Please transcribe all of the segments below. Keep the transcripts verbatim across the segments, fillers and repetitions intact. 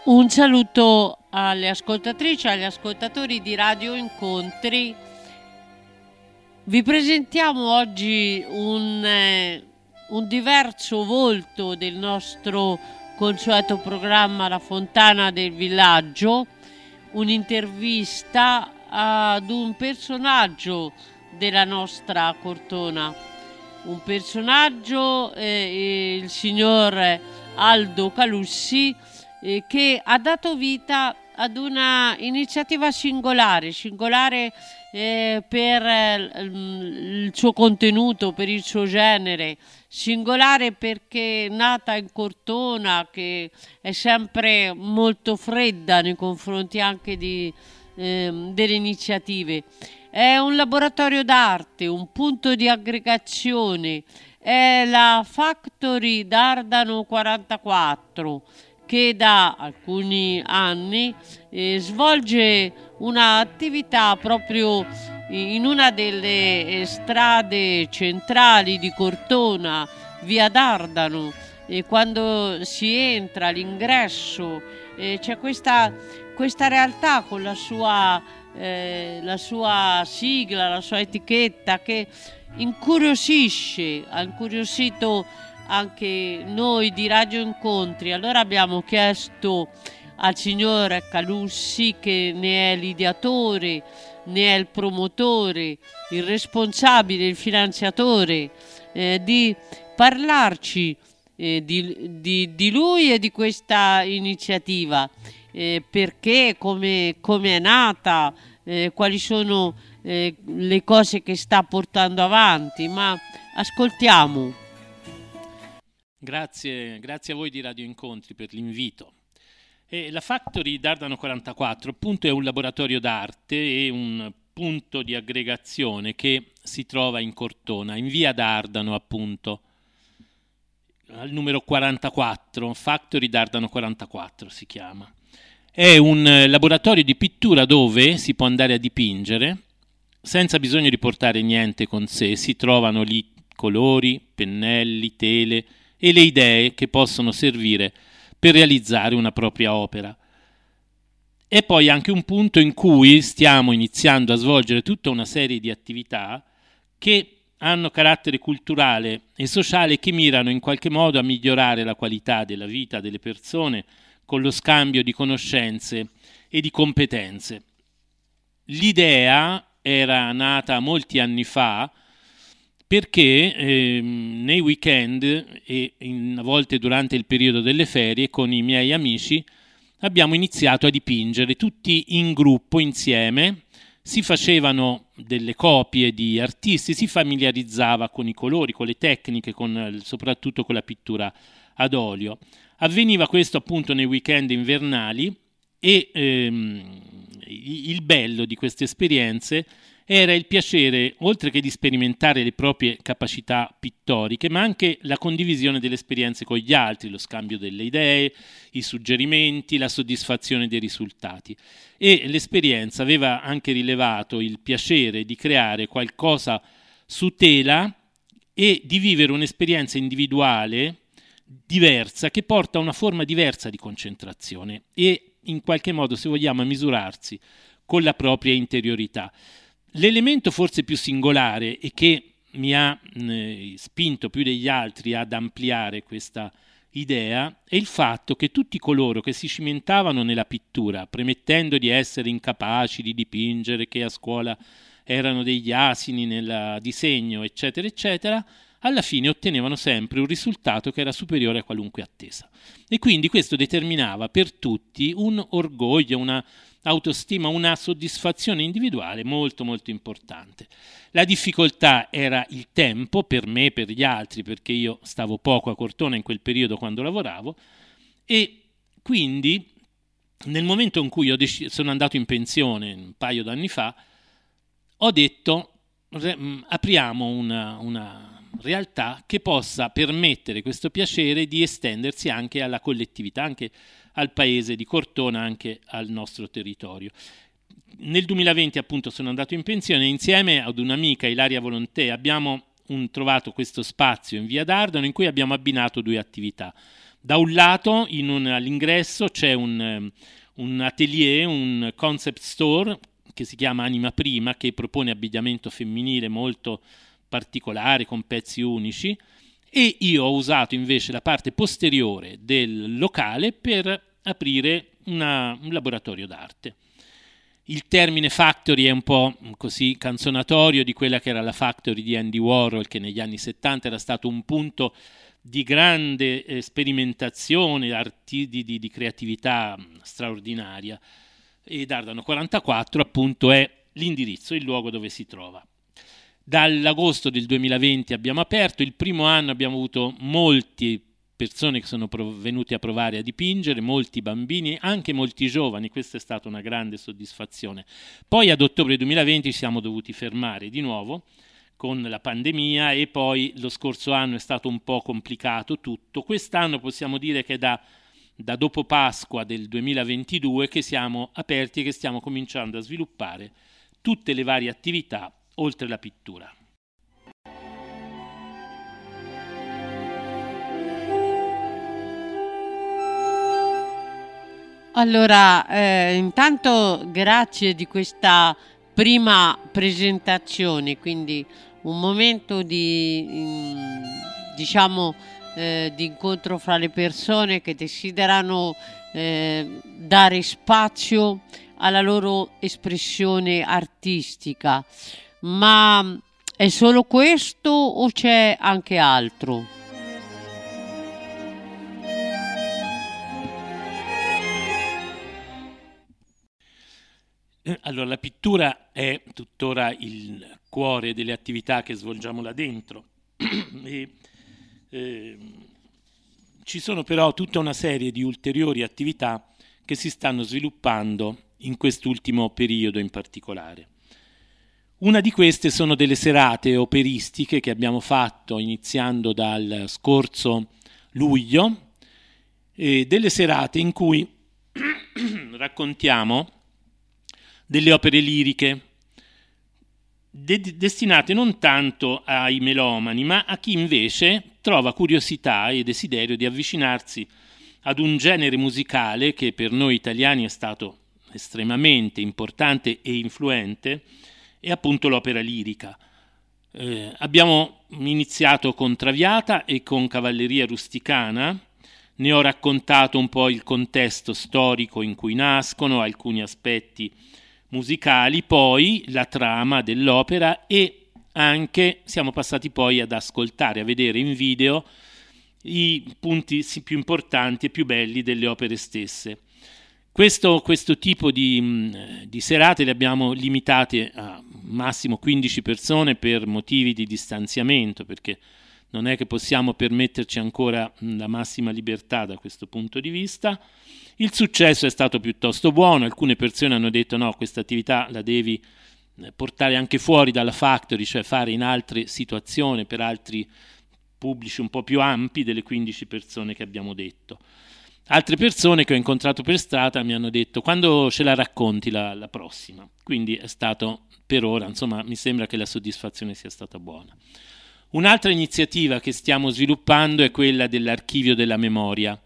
Un saluto alle ascoltatrici e agli ascoltatori di Radio Incontri. Vi presentiamo oggi un, eh, un diverso volto del nostro consueto programma La Fontana del Villaggio, un'intervista ad un personaggio della nostra Cortona, un personaggio, eh, il signor Aldo Calussi, eh, che ha dato vita ad una iniziativa singolare, singolare eh, per eh, il suo contenuto, per il suo genere, singolare perché è nata in Cortona, che è sempre molto fredda nei confronti anche di, eh, delle iniziative. È un laboratorio d'arte, un punto di aggregazione, è la Factory Dardano quarantaquattro, che da alcuni anni eh, svolge un'attività proprio in una delle eh, strade centrali di Cortona, via Dardano, e quando si entra all'ingresso eh, c'è questa, questa realtà con la sua, eh, la sua sigla, la sua etichetta che incuriosisce, ha incuriosito anche noi di Radio Incontri. Allora abbiamo chiesto al signor Calussi, che ne è l'ideatore, ne è il promotore, il responsabile, il finanziatore, eh, di parlarci eh, di, di, di lui e di questa iniziativa, eh, perché, come, come è nata, eh, quali sono eh, le cose che sta portando avanti. Ma ascoltiamo. Grazie, grazie a voi di Radio Incontri per l'invito. E la Factory Dardano quarantaquattro appunto è un laboratorio d'arte e un punto di aggregazione che si trova in Cortona, in via Dardano appunto, al numero quarantaquattro, Factory Dardano quarantaquattro si chiama. È un laboratorio di pittura dove si può andare a dipingere senza bisogno di portare niente con sé, si trovano lì colori, pennelli, tele e le idee che possono servire per realizzare una propria opera. È poi anche un punto in cui stiamo iniziando a svolgere tutta una serie di attività che hanno carattere culturale e sociale, che mirano in qualche modo a migliorare la qualità della vita delle persone con lo scambio di conoscenze e di competenze. L'idea era nata molti anni fa perché eh, nei weekend e in, a volte durante il periodo delle ferie con i miei amici abbiamo iniziato a dipingere tutti in gruppo insieme, si facevano delle copie di artisti, si familiarizzava con i colori, con le tecniche, con, soprattutto con la pittura ad olio. Avveniva questo appunto nei weekend invernali e ehm, il bello di queste esperienze era il piacere, oltre che di sperimentare le proprie capacità pittoriche, ma anche la condivisione delle esperienze con gli altri, lo scambio delle idee, i suggerimenti, la soddisfazione dei risultati. E l'esperienza aveva anche rilevato il piacere di creare qualcosa su tela e di vivere un'esperienza individuale diversa che porta a una forma diversa di concentrazione e in qualche modo, se vogliamo, a misurarsi con la propria interiorità. L'elemento forse più singolare e che mi ha eh, spinto più degli altri ad ampliare questa idea è il fatto che tutti coloro che si cimentavano nella pittura, premettendo di essere incapaci di dipingere, che a scuola erano degli asini nel disegno, eccetera, eccetera, alla fine ottenevano sempre un risultato che era superiore a qualunque attesa. E quindi questo determinava per tutti un orgoglio, una autostima, una soddisfazione individuale molto molto importante. La difficoltà era il tempo per me e per gli altri, perché io stavo poco a Cortona in quel periodo quando lavoravo, e quindi nel momento in cui io dec- sono andato in pensione un paio d'anni fa, ho detto re- apriamo una, una realtà che possa permettere questo piacere di estendersi anche alla collettività, anche al paese di Cortona, anche al nostro territorio. Nel duemilaventi appunto sono andato in pensione e insieme ad un'amica, Ilaria Volontè, abbiamo un, trovato questo spazio in via Dardano in cui abbiamo abbinato due attività. Da un lato, in un, all'ingresso c'è un, un atelier, un concept store che si chiama Anima Prima, che propone abbigliamento femminile molto particolare, con pezzi unici, e io ho usato invece la parte posteriore del locale per aprire una, un laboratorio d'arte. Il termine factory è un po' così canzonatorio di quella che era la factory di Andy Warhol, che negli anni settanta era stato un punto di grande eh, sperimentazione, arti, di, di, di creatività straordinaria. E Dardano quarantaquattro appunto è l'indirizzo, il luogo dove si trova. Dall'agosto del duemilaventi abbiamo aperto, il primo anno abbiamo avuto molte persone che sono venute a provare a dipingere, molti bambini, anche molti giovani, questa è stata una grande soddisfazione. Poi ad ottobre duemilaventi ci siamo dovuti fermare di nuovo con la pandemia e poi lo scorso anno è stato un po' complicato tutto. Quest'anno possiamo dire che da, da dopo Pasqua del duemilaventidue che siamo aperti e che stiamo cominciando a sviluppare tutte le varie attività oltre la pittura. Allora, eh, intanto grazie di questa prima presentazione, quindi un momento di, in, diciamo, eh, di incontro fra le persone che desiderano eh, dare spazio alla loro espressione artistica. Ma è solo questo o c'è anche altro? Allora, la pittura è tuttora il cuore delle attività che svolgiamo là dentro. e, eh, ci sono però tutta una serie di ulteriori attività che si stanno sviluppando in quest'ultimo periodo in particolare. Una di queste sono delle serate operistiche che abbiamo fatto iniziando dal scorso luglio, e delle serate in cui raccontiamo delle opere liriche de- destinate non tanto ai melomani, ma a chi invece trova curiosità e desiderio di avvicinarsi ad un genere musicale che per noi italiani è stato estremamente importante e influente, è appunto l'opera lirica. Eh, abbiamo iniziato con Traviata e con Cavalleria Rusticana, ne ho raccontato un po' il contesto storico in cui nascono, alcuni aspetti musicali, poi la trama dell'opera e anche siamo passati poi ad ascoltare, a vedere in video i punti più importanti e più belli delle opere stesse. Questo, questo tipo di, di serate le abbiamo limitate a massimo quindici persone per motivi di distanziamento, perché non è che possiamo permetterci ancora la massima libertà da questo punto di vista. Il successo è stato piuttosto buono, alcune persone hanno detto no, questa attività la devi portare anche fuori dalla factory, cioè fare in altre situazioni, per altri pubblici un po' più ampi delle quindici persone che abbiamo detto. Altre persone che ho incontrato per strada mi hanno detto quando ce la racconti la, la prossima, quindi è stato per ora, insomma mi sembra che la soddisfazione sia stata buona. Un'altra iniziativa che stiamo sviluppando è quella dell'archivio della memoria.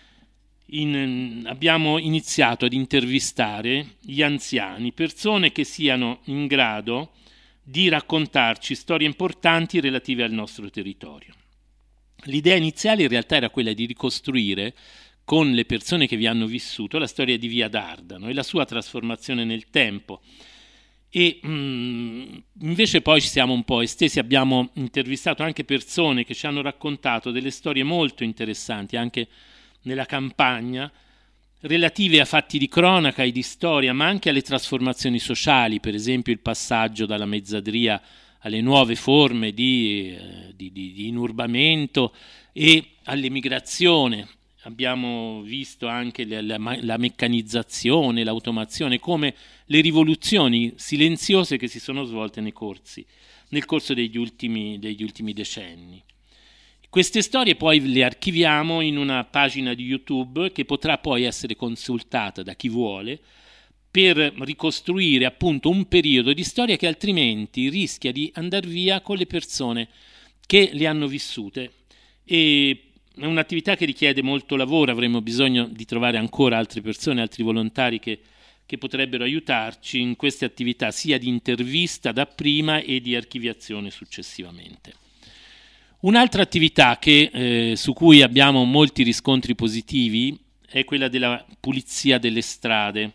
In, abbiamo iniziato ad intervistare gli anziani, persone che siano in grado di raccontarci storie importanti relative al nostro territorio. L'idea iniziale in realtà era quella di ricostruire con le persone che vi hanno vissuto la storia di Via Dardano e la sua trasformazione nel tempo. E mh, invece poi ci siamo un po' estesi, abbiamo intervistato anche persone che ci hanno raccontato delle storie molto interessanti anche nella campagna, relative a fatti di cronaca e di storia, ma anche alle trasformazioni sociali, per esempio il passaggio dalla mezzadria alle nuove forme di, eh, di, di, di inurbamento e all'emigrazione. Abbiamo visto anche la, la, la meccanizzazione, l'automazione, come le rivoluzioni silenziose che si sono svolte nei corsi, nel corso degli ultimi, degli ultimi decenni. Queste storie poi le archiviamo in una pagina di YouTube che potrà poi essere consultata da chi vuole per ricostruire appunto un periodo di storia che altrimenti rischia di andar via con le persone che le hanno vissute. E è un'attività che richiede molto lavoro, avremo bisogno di trovare ancora altre persone, altri volontari che, che potrebbero aiutarci in queste attività sia di intervista dapprima e di archiviazione successivamente. Un'altra attività che, eh, su cui abbiamo molti riscontri positivi è quella della pulizia delle strade.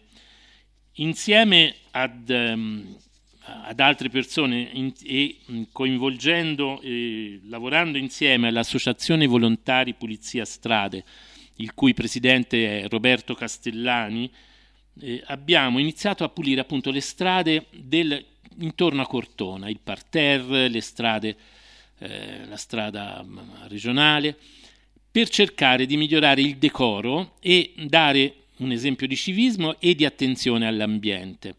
Insieme ad, um, ad altre persone in, e coinvolgendo, eh, lavorando insieme all'Associazione Volontari Pulizia Strade, il cui presidente è Roberto Castellani, eh, abbiamo iniziato a pulire appunto le strade del, intorno a Cortona, il parterre, le strade, eh, la strada regionale, per cercare di migliorare il decoro e dare un esempio di civismo e di attenzione all'ambiente.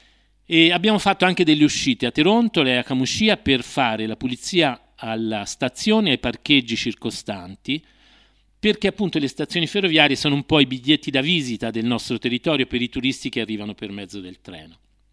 E abbiamo fatto anche delle uscite a Terontole e a Camuscia per fare la pulizia alla stazione e ai parcheggi circostanti, perché appunto le stazioni ferroviarie sono un po' i biglietti da visita del nostro territorio per i turisti che arrivano per mezzo del treno.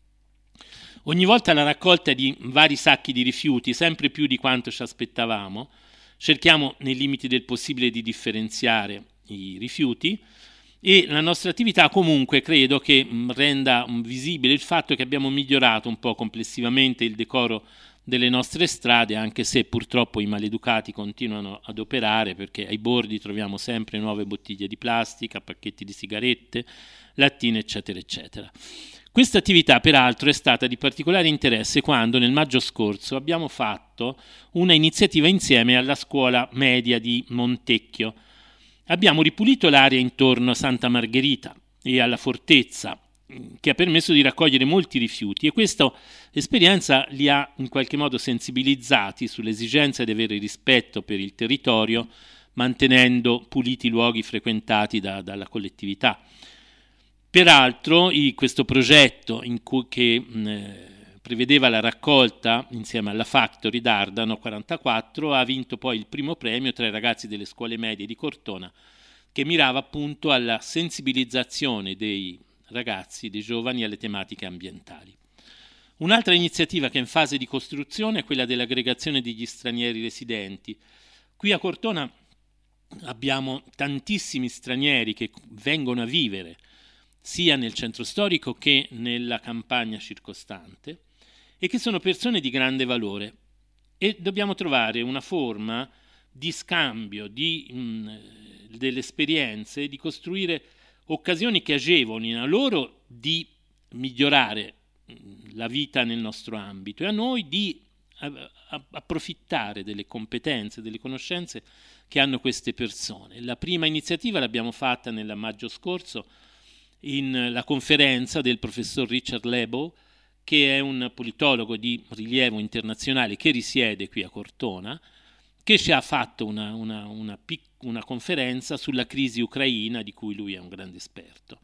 Ogni volta la raccolta di vari sacchi di rifiuti, sempre più di quanto ci aspettavamo, cerchiamo nei limiti del possibile di differenziare i rifiuti, e la nostra attività comunque credo che renda visibile il fatto che abbiamo migliorato un po' complessivamente il decoro delle nostre strade, anche se purtroppo i maleducati continuano ad operare, perché ai bordi troviamo sempre nuove bottiglie di plastica, pacchetti di sigarette, lattine, eccetera, eccetera. Questa attività peraltro è stata di particolare interesse quando nel maggio scorso abbiamo fatto una iniziativa insieme alla scuola media di Montecchio. Abbiamo ripulito l'area intorno a Santa Margherita e alla fortezza, che ha permesso di raccogliere molti rifiuti, e questa esperienza li ha in qualche modo sensibilizzati sull'esigenza di avere rispetto per il territorio, mantenendo puliti i luoghi frequentati da, dalla collettività. Peraltro i, questo progetto in cui, che mh, prevedeva la raccolta insieme alla Factory d'Ardano quarantaquattro ha vinto poi il primo premio tra i ragazzi delle scuole medie di Cortona, che mirava appunto alla sensibilizzazione dei ragazzi, dei giovani alle tematiche ambientali. Un'altra iniziativa che è in fase di costruzione è quella dell'aggregazione degli stranieri residenti. Qui a Cortona abbiamo tantissimi stranieri che vengono a vivere sia nel centro storico che nella campagna circostante, e che sono persone di grande valore, e dobbiamo trovare una forma di scambio di, mh, delle esperienze, di costruire occasioni che agevolino a loro di migliorare la vita nel nostro ambito e a noi di a, a, approfittare delle competenze, delle conoscenze che hanno queste persone. La prima iniziativa l'abbiamo fatta nel maggio scorso in la conferenza del professor Richard Lebow, che è un politologo di rilievo internazionale che risiede qui a Cortona, che ci ha fatto una, una, una, pic- una conferenza sulla crisi ucraina, di cui lui è un grande esperto.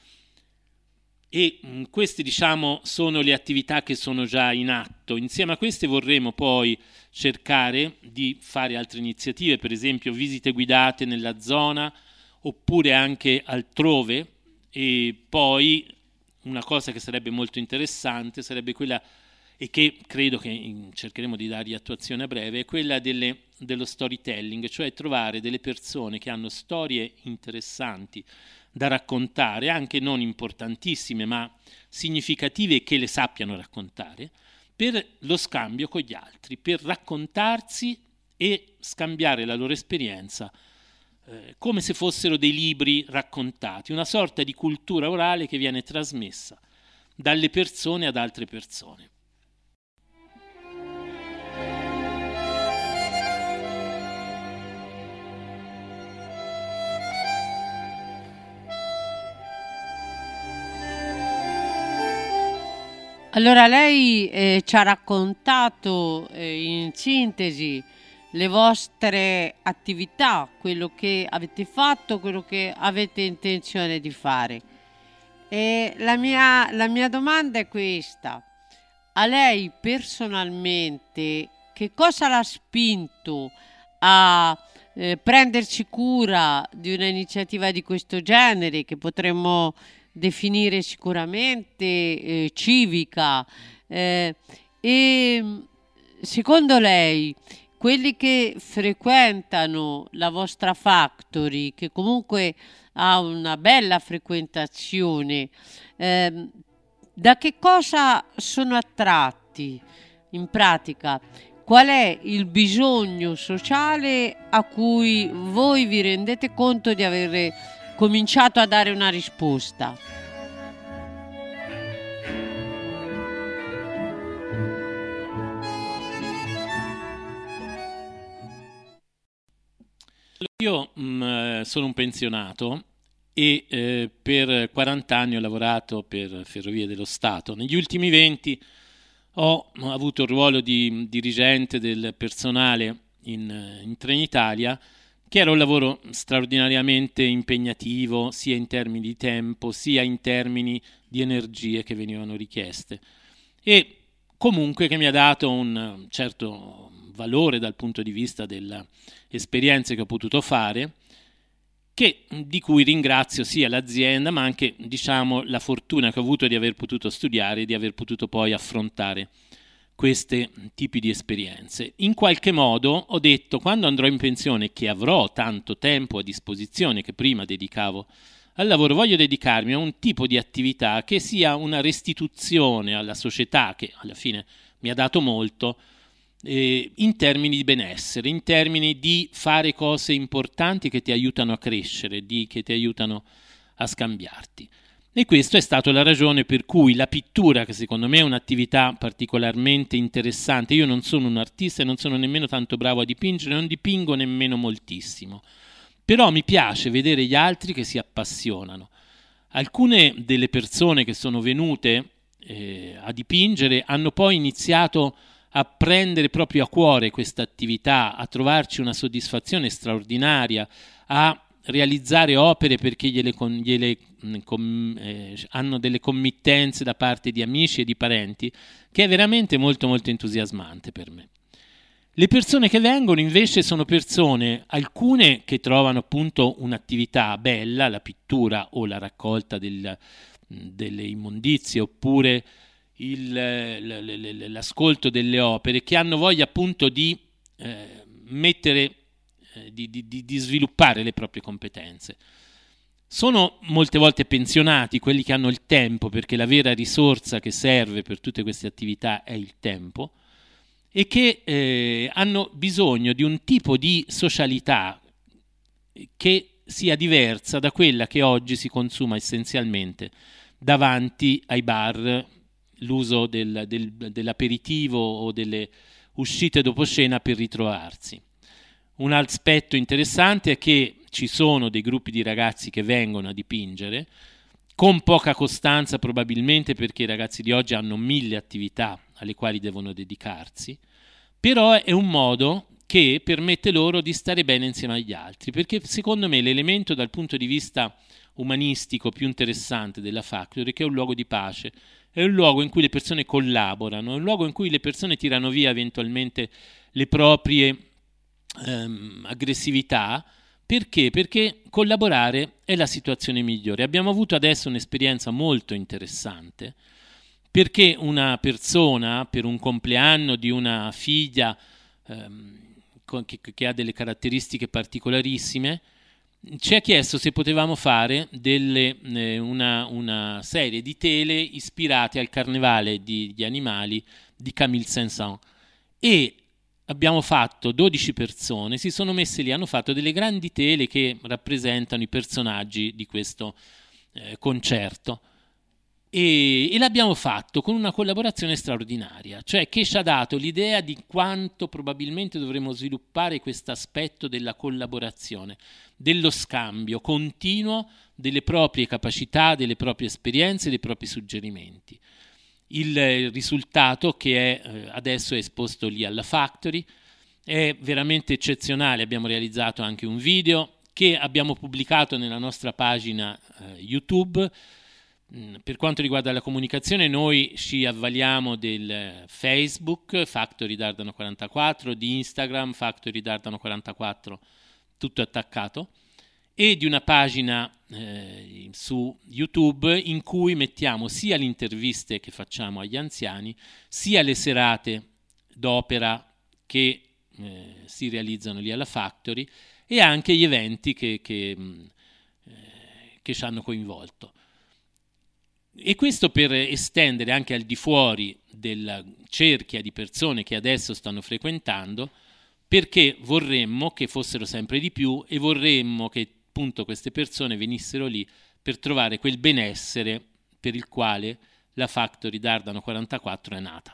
E mh, queste, diciamo, sono le attività che sono già in atto. Insieme a queste vorremmo poi cercare di fare altre iniziative, per esempio visite guidate nella zona, oppure anche altrove, e poi una cosa che sarebbe molto interessante sarebbe quella, e che credo che cercheremo di dargli attuazione a breve, è quella delle, dello storytelling, cioè trovare delle persone che hanno storie interessanti da raccontare, anche non importantissime ma significative, e che le sappiano raccontare, per lo scambio con gli altri, per raccontarsi e scambiare la loro esperienza eh, come se fossero dei libri raccontati, una sorta di cultura orale che viene trasmessa dalle persone ad altre persone. Allora lei eh, ci ha raccontato eh, in sintesi le vostre attività, quello che avete fatto, quello che avete intenzione di fare. E la mia, la mia domanda è questa: a lei personalmente che cosa l'ha spinto a eh, prendersi cura di un'iniziativa di questo genere, che potremmo definire sicuramente eh, civica, eh, e secondo lei quelli che frequentano la vostra factory, che comunque ha una bella frequentazione, eh, da che cosa sono attratti in pratica? Qual è il bisogno sociale a cui voi vi rendete conto di aver cominciato a dare una risposta? Io mh, sono un pensionato e eh, per quaranta anni ho lavorato per Ferrovie dello Stato. Negli ultimi venti ho avuto il ruolo di dirigente del personale in, in Trenitalia, che era un lavoro straordinariamente impegnativo sia in termini di tempo sia in termini di energie che venivano richieste, e comunque che mi ha dato un certo valore dal punto di vista delle esperienze che ho potuto fare, che, di cui ringrazio sia l'azienda ma anche, diciamo, la fortuna che ho avuto di aver potuto studiare e di aver potuto poi affrontare questi tipi di esperienze. In qualche modo ho detto, quando andrò in pensione, che avrò tanto tempo a disposizione che prima dedicavo al lavoro, voglio dedicarmi a un tipo di attività che sia una restituzione alla società, che alla fine mi ha dato molto, eh, in termini di benessere, in termini di fare cose importanti che ti aiutano a crescere, di, che ti aiutano a scambiarti. E questa è stata la ragione per cui la pittura, che secondo me è un'attività particolarmente interessante, io non sono un artista e non sono nemmeno tanto bravo a dipingere, non dipingo nemmeno moltissimo, però mi piace vedere gli altri che si appassionano. Alcune delle persone che sono venute eh, a dipingere hanno poi iniziato a prendere proprio a cuore questa attività, a trovarci una soddisfazione straordinaria, a realizzare opere perché gliele, gliele, com, eh, hanno delle committenze da parte di amici e di parenti, che è veramente molto molto entusiasmante per me. Le persone che vengono invece sono persone, alcune che trovano appunto un'attività bella, la pittura o la raccolta del, delle immondizie, oppure il, l'ascolto delle opere, che hanno voglia appunto di eh, mettere Di, di, di sviluppare le proprie competenze. Sono molte volte pensionati quelli che hanno il tempo, perché la vera risorsa che serve per tutte queste attività è il tempo, e che eh, hanno bisogno di un tipo di socialità che sia diversa da quella che oggi si consuma essenzialmente davanti ai bar, l'uso del, del, dell'aperitivo o delle uscite dopo cena per ritrovarsi. Un aspetto interessante è che ci sono dei gruppi di ragazzi che vengono a dipingere, con poca costanza probabilmente, perché i ragazzi di oggi hanno mille attività alle quali devono dedicarsi, però è un modo che permette loro di stare bene insieme agli altri, perché secondo me l'elemento dal punto di vista umanistico più interessante della Factory è che è un luogo di pace, è un luogo in cui le persone collaborano, è un luogo in cui le persone tirano via eventualmente le proprie Ehm, aggressività. Perché? Perché collaborare è la situazione migliore. Abbiamo avuto adesso un'esperienza molto interessante, perché una persona, per un compleanno di una figlia ehm, che, che ha delle caratteristiche particolarissime, ci ha chiesto se potevamo fare delle, eh, una, una serie di tele ispirate al carnevale di, di animali di Camille Saint-Saëns, e abbiamo fatto dodici persone, si sono messe lì, hanno fatto delle grandi tele che rappresentano i personaggi di questo eh, concerto, e, e l'abbiamo fatto con una collaborazione straordinaria, cioè che ci ha dato l'idea di quanto probabilmente dovremmo sviluppare questo aspetto della collaborazione, dello scambio continuo delle proprie capacità, delle proprie esperienze, dei propri suggerimenti. Il risultato, che è eh, adesso è esposto lì alla Factory, è veramente eccezionale. Abbiamo realizzato anche un video che abbiamo pubblicato nella nostra pagina eh, YouTube. Mm, per quanto riguarda la comunicazione, noi ci avvaliamo del Facebook Factory Dardano quarantaquattro, di Instagram Factory Dardano quarantaquattro, tutto attaccato, e di una pagina eh, su YouTube in cui mettiamo sia le interviste che facciamo agli anziani, sia le serate d'opera che eh, si realizzano lì alla Factory e anche gli eventi che, che, eh, che ci hanno coinvolto. E questo per estendere anche al di fuori della cerchia di persone che adesso stanno frequentando, perché vorremmo che fossero sempre di più e vorremmo che appunto queste persone venissero lì per trovare quel benessere per il quale la Factory Dardano quarantaquattro è nata.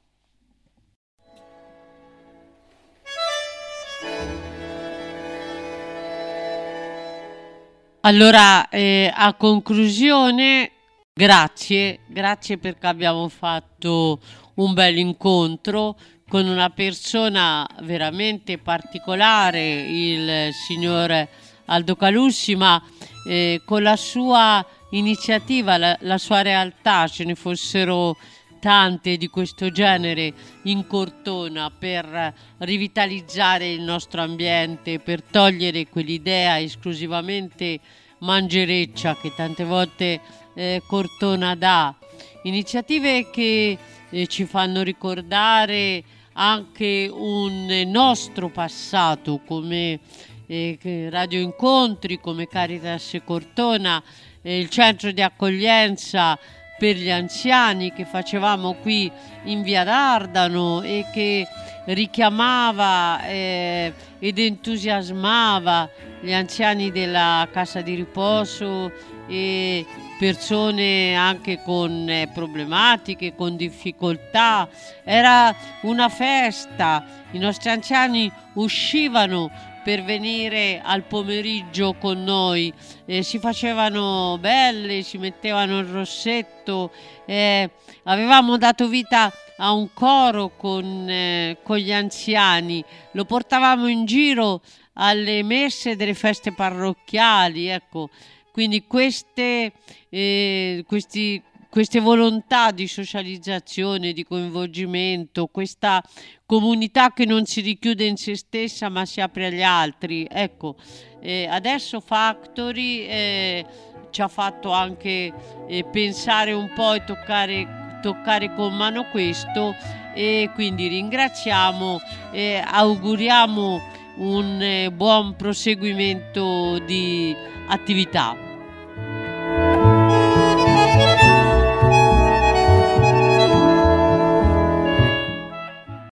Allora, eh, a conclusione, grazie, grazie perché abbiamo fatto un bel incontro con una persona veramente particolare, il signor Aldo Calussi, ma eh, con la sua iniziativa, la, la sua realtà, ce ne fossero tante di questo genere in Cortona, per rivitalizzare il nostro ambiente, per togliere quell'idea esclusivamente mangereccia che tante volte eh, Cortona dà. Iniziative che eh, ci fanno ricordare anche un nostro passato come eh, Radio Incontri, come Caritas Cortona, eh, il centro di accoglienza per gli anziani che facevamo qui in via Dardano e che richiamava eh, ed entusiasmava gli anziani della casa di riposo e persone anche con eh, problematiche, con difficoltà. Era una festa, i nostri anziani uscivano per venire al pomeriggio con noi, eh, si facevano belle, si mettevano il rossetto, eh, avevamo dato vita a un coro con, eh, con gli anziani, lo portavamo in giro alle messe delle feste parrocchiali, ecco. Quindi queste, eh, questi, queste volontà di socializzazione, di coinvolgimento, questa comunità che non si richiude in se stessa ma si apre agli altri, ecco, eh, adesso Factory eh, ci ha fatto anche eh, pensare un po' e toccare, toccare con mano questo, e quindi ringraziamo e auguriamo un eh, buon proseguimento di attività.